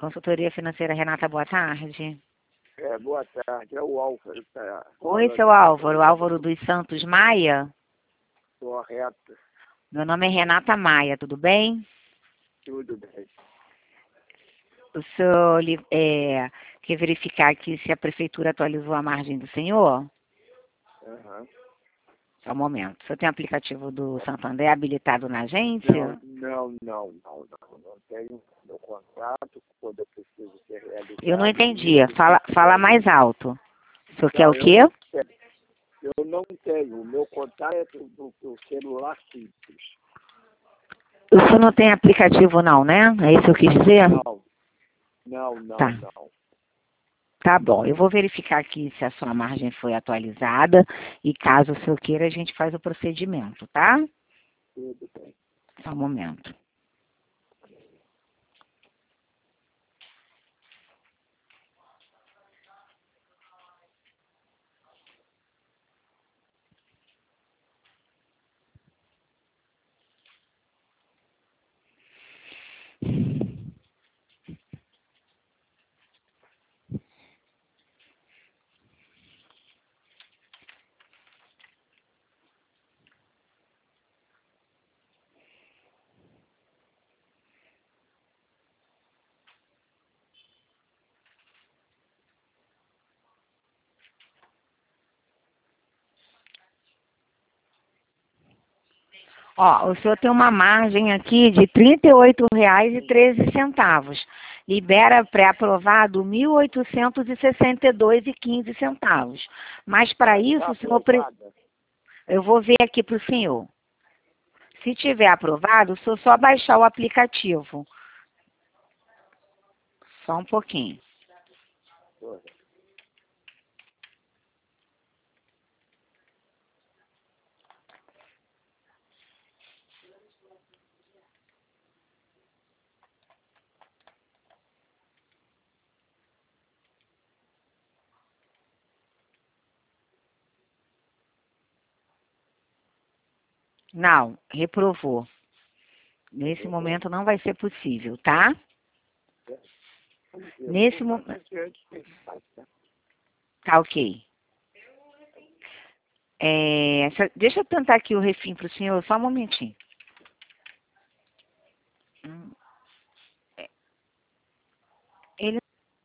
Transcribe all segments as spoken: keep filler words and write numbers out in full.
Consultoria Financeira Renata, boa tarde. É, boa tarde, é o Álvaro. Tá Oi, seu Álvaro, Álvaro dos Santos Maia? Correto, Meu nome é Renata Maia, tudo bem? tudo bem. O senhor li- é, quer verificar aqui se a prefeitura atualizou a margem do senhor? Aham. Só um momento. O senhor tem aplicativo do Santander habilitado na agência? Não, não, não, não, não. Não tenho meu contrato quando eu preciso ser realizado. Eu não entendi. Fala, fala mais alto. O senhor quer o Não, eu quê? não tenho. Eu não tenho. O meu contrato é do, do, do celular simples. O senhor não tem aplicativo não, né? É isso que eu quis dizer? Não, não, não, Tá. não. Tá bom, eu vou verificar aqui se a sua margem foi atualizada e caso o senhor queira, a gente faz o procedimento, tá? Tudo bem. Só um momento. Ó, o senhor tem uma margem aqui de trinta e oito reais e treze centavos. Libera pré-aprovado mil oitocentos e sessenta e dois reais e quinze centavos. Mas para isso, Tá o senhor pre... aprovada? eu vou ver aqui para o senhor. Se tiver aprovado, o senhor só baixar o aplicativo. Só um pouquinho. Não, reprovou. Nesse momento não vai ser possível, tá? Nesse momento. Tá ok. É, só- deixa eu tentar aqui o refim para o senhor, só um momentinho. Hum, é, Ele...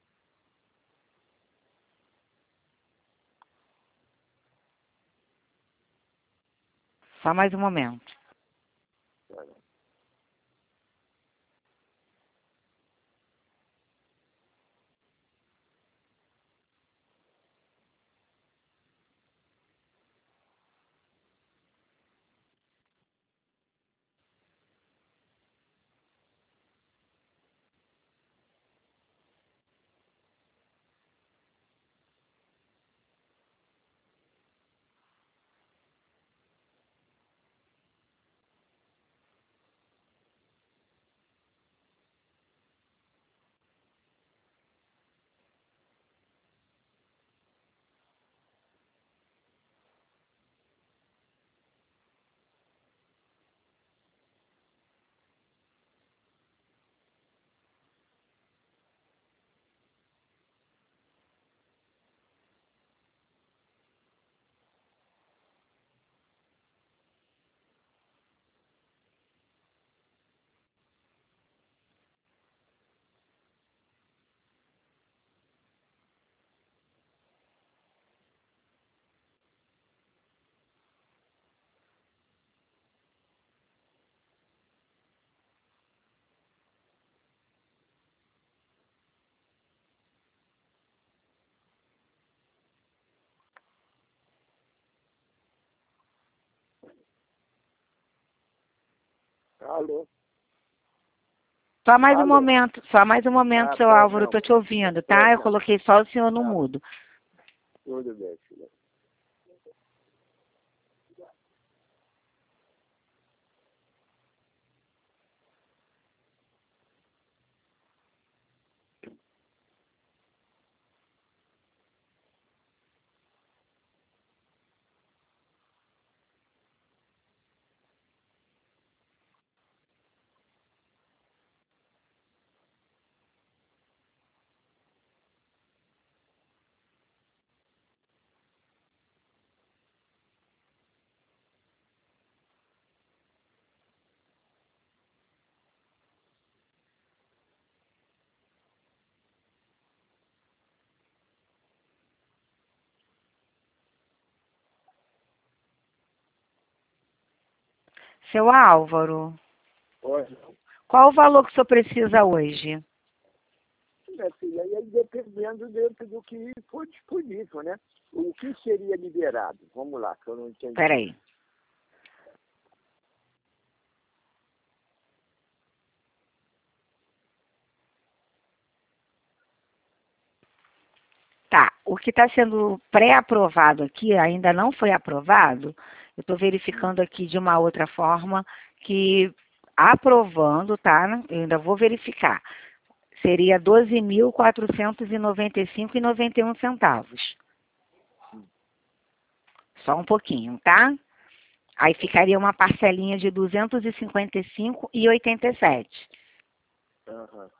Só mais um momento. Alô? Só mais um Alô? momento, só mais um momento, Ah, seu tá, Álvaro, eu não. tô te ouvindo, Pois tá? Eu não. coloquei só o senhor no Tá, mudo. tudo bem, filha. Seu Álvaro, Pois não. qual o valor que o senhor precisa hoje? Minha filha, e aí dependendo dentro do que for disponível, né? O que seria liberado? Vamos lá, que eu não entendi. Peraí. Tá, o que está sendo pré-aprovado aqui, ainda não foi aprovado, eu estou verificando aqui de uma outra forma que, aprovando, tá? Eu ainda vou verificar. Seria doze mil quatrocentos e noventa e cinco reais e noventa e um centavos. Só um pouquinho, tá? Aí ficaria uma parcelinha de duzentos e cinquenta e cinco reais e oitenta e sete. Aham.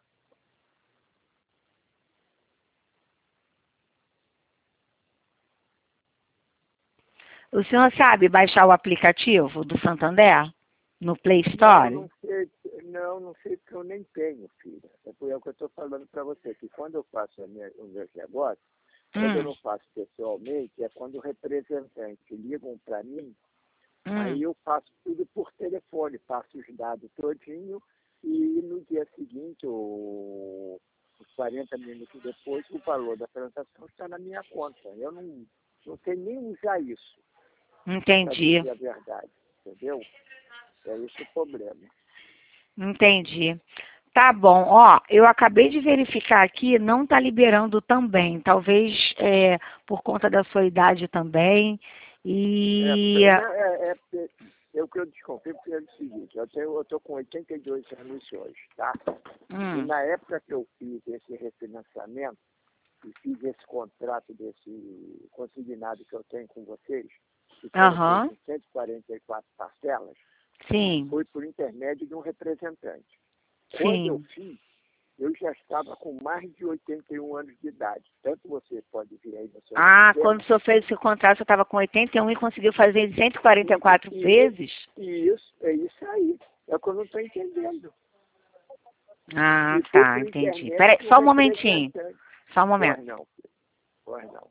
O senhor sabe baixar o aplicativo do Santander no Play Store? Não, não sei, não, não sei porque eu nem tenho, filha. É por isso que eu estou falando para você, que quando eu faço a minha, os meus negócios, quando eu Hum, não faço pessoalmente, é quando o representante ligam para mim, hum. aí eu faço tudo por telefone, passo os dados todinho e no dia seguinte, ou uns quarenta minutos depois, o valor da transação está na minha conta. Eu não, não sei nem usar isso, para Entendi, dizer a verdade, entendeu? É esse o problema. entendi. Tá bom, ó, eu acabei de verificar aqui, não tá liberando também, talvez é, por conta da sua idade também, É, e... porque- não, é, é, é, é o que eu desconfio, porque é o seguinte, eu tenho, eu estou com oitenta e dois anos hoje, tá? E Hum, na época que eu fiz esse refinanciamento, e fiz esse contrato desse consignado que eu tenho com vocês, que foram aham, feitas cento e quarenta e quatro parcelas, sim, foi por intermédio de um representante. Quando eu sim. fiz, eu já estava com mais de oitenta e um anos de idade. Tanto você pode vir aí no seu Ah, sistema, quando o senhor fez esse contrato, você estava com oitenta e um e conseguiu fazer em cento e quarenta e quatro e, vezes? e isso, é isso aí. É o que eu não estou entendendo. Ah, E foi tá, por entendi. intermédio Peraí, de um só um momentinho, representante. só um momento. Pois não, filho. Pois não.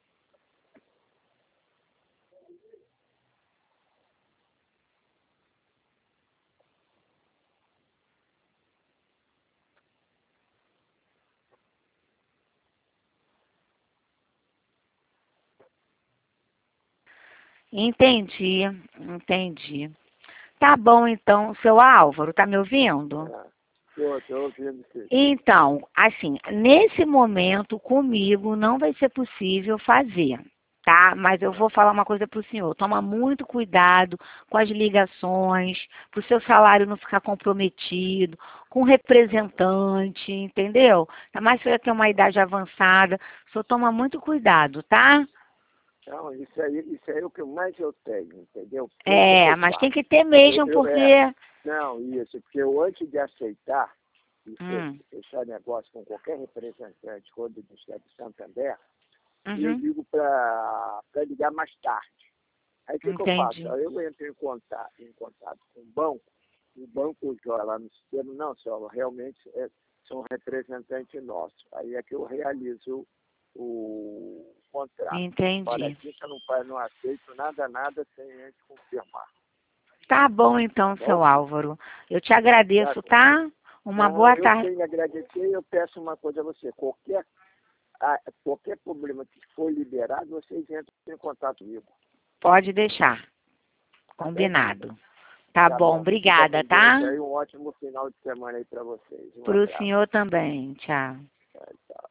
Entendi, entendi. Tá bom, então, seu Álvaro, tá me ouvindo? Estou, estou ouvindo, filho. Então, assim, nesse momento, comigo, não vai ser possível fazer, tá? Mas eu vou falar uma coisa para o senhor. Toma muito cuidado com as ligações, para o seu salário não ficar comprometido, com o representante, entendeu? Ainda mais se você tem uma idade avançada. O senhor toma muito cuidado, tá? Não, isso aí, isso aí é o que mais eu tenho, entendeu? Porque o que é que É, eu mas tem faço? que ter Eu, mesmo, eu, porque... é, não, isso, porque eu antes de aceitar e fe- Hum, fechar negócio com qualquer representante ou do Estado de Santander, eu uhum, digo para ligar mais tarde. Aí o que, que eu faço? entendi. Aí eu entro em contato, em contato com o banco, o banco joga lá no sistema, não, senhor, realmente é, são representantes nossos. Aí é que eu realizo o contrato. Fora Entendi. disso, eu não, fa- não aceito nada, nada sem antes confirmar. Tá bom então, Tá seu bom? Álvaro. Eu te Tá. agradeço, tá? Uma Não, boa eu tarde. tenho a agradecer e eu peço uma coisa a você. Qualquer, a- qualquer problema que for liberado, vocês entram em contato comigo. Pode deixar. Tá bem, filha? Combinado. Tá Tá bom, bom. Fica obrigada, com Deus tá? aí. Um ótimo final de semana aí para vocês. Um Pro abraço. senhor também. Tchau. Tchau, tchau.